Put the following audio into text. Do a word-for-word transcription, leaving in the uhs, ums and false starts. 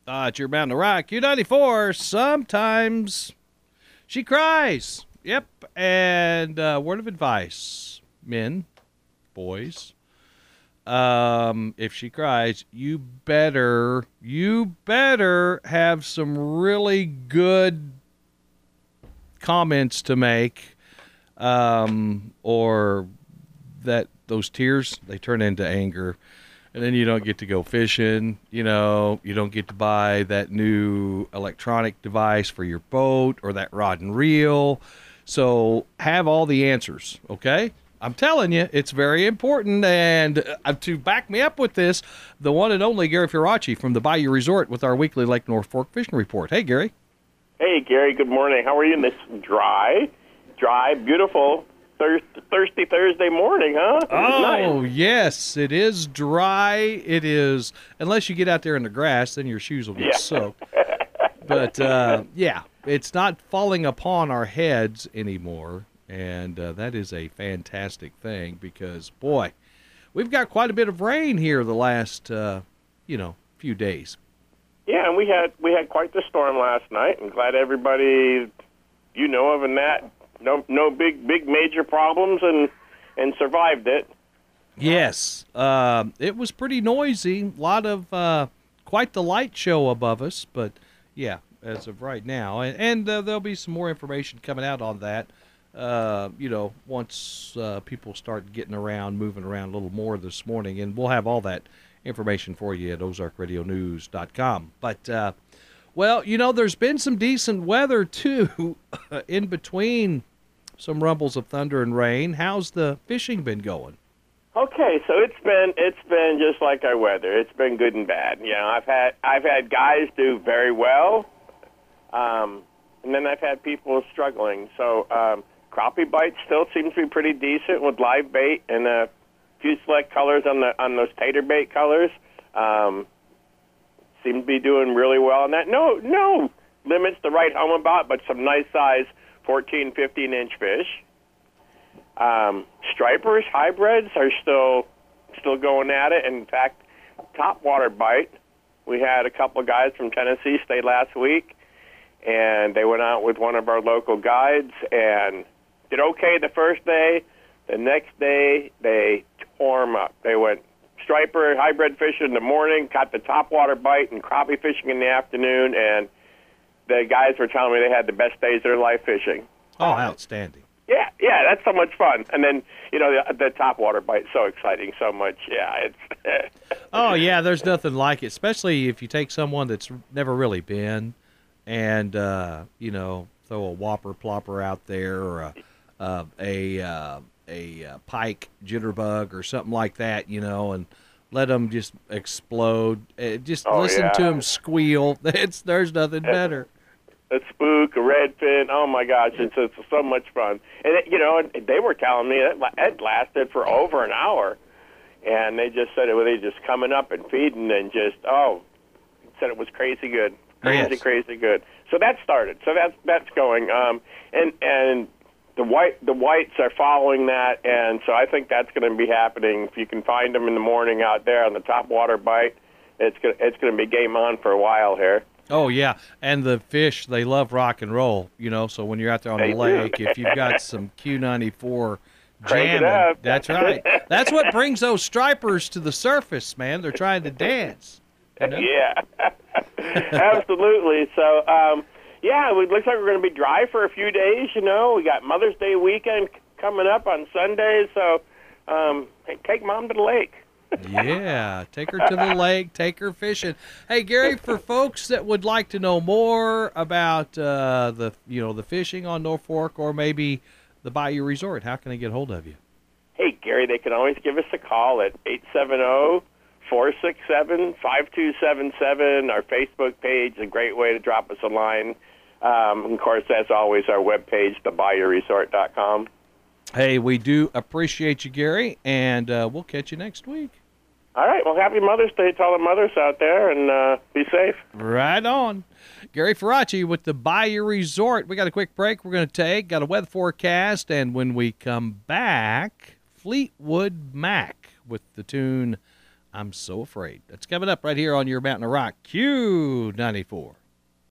Uh, it's your Bound to Rock. Q ninety-four, sometimes she cries. Yep. And uh, word of advice, men, boys, um, if she cries, you better, you better have some really good comments to make, um, or that those tears, they turn into anger. And then you don't get to go fishing, you know, you don't get to buy that new electronic device for your boat or that rod and reel. So have all the answers, okay? I'm telling you, it's very important. And uh, to back me up with this, the one and only Gary Faraci from the Bayou Resort with our weekly Lake North Fork Fishing Report. Hey, Gary. Hey, Gary, good morning. How are you in this dry, dry, beautiful Thirsty Thursday morning, huh? Oh, nice. Yes, it is dry. It is, unless you get out there in the grass, then your shoes will get Yeah. soaked. But, uh, yeah, it's not falling upon our heads anymore, and uh, that is a fantastic thing because, boy, we've got quite a bit of rain here the last, uh, you know, few days. Yeah, and we had we had quite the storm last night, and glad everybody you know of in that no no big big major problems and and survived it. Yes, uh, it was pretty noisy. A lot of uh, quite the light show above us, but yeah, as of right now, and, and uh, there'll be some more information coming out on that. Uh, you know, once uh, people start getting around, moving around a little more this morning, and we'll have all that information for you at ozark radio news dot com. But uh, well, you know, there's been some decent weather too in between some rumbles of thunder and rain. How's the fishing been going? Okay, so it's been it's been just like our weather. It's been good and bad. You know, I've had I've had guys do very well, um, and then I've had people struggling. So um, crappie bites still seem to be pretty decent with live bait and a few select colors on the on those tater bait colors. Um, seem to be doing really well on that. No no limits to write home about, but some nice size fourteen, fifteen inch fish. Um, stripers, hybrids are still still going at it. In fact, topwater bite, we had a couple of guys from Tennessee stay last week, and they went out with one of our local guides and did okay the first day. The next day, they tore 'em up. They went striper, hybrid fishing in the morning, caught the topwater bite, and crappie fishing in the afternoon, and the guys were telling me they had the best days of their life fishing. Oh, outstanding. Yeah, yeah, that's so much fun. And then, you know, the, the topwater bite, so exciting, so much. Yeah, it's. Oh, yeah, there's nothing like it, especially if you take someone that's never really been and, uh, you know, throw a whopper plopper out there or a uh, a, uh, a uh, pike jitterbug or something like that, you know, and let them just explode. Uh, just Oh, listen yeah. to them squeal. It's, there's nothing better. A spook, a redfin. Oh my gosh, it's, it's so much fun. And it, you know, they were telling me it, it lasted for over an hour, and they just said it was they just coming up and feeding and just oh, said it was crazy good, crazy Yes. crazy good. So that started. So that's that's going. Um, and and the white the whites are following that, and so I think that's going to be happening. If you can find them in the morning out there on the topwater bite, it's gonna it's going to be game on for a while here. Oh, yeah, and the fish, they love rock and roll, you know, so when you're out there on They the do. lake, if you've got some Q ninety-four Crank it jamming, up. that's right. That's what brings those stripers to the surface, man. They're trying to dance. You know? Yeah, absolutely. So, um, yeah, it looks like we're going to be dry for a few days, you know. We got Mother's Day weekend c- coming up on Sunday, so um, hey, take Mom to the lake. Yeah, take her to the lake, take her fishing. Hey, Gary, for folks that would like to know more about uh, the, you know, the fishing on North Fork or maybe the Bayou Resort, how can they get hold of you? Hey, Gary, they can always give us a call at eight seven zero, four six seven, five two seven seven. Our Facebook page is a great way to drop us a line. Um, of course, as always, our webpage, the bayou resort dot com. Hey, we do appreciate you, Gary, and uh, we'll catch you next week. All right, well, happy Mother's Day to all the mothers out there, and uh, be safe. Right on. Gary Faraci with the Bayou Resort. We got a quick break we're going to take, got a weather forecast, and when we come back, Fleetwood Mac with the tune I'm so afraid. That's coming up right here on your Mountain of Rock Q ninety-four.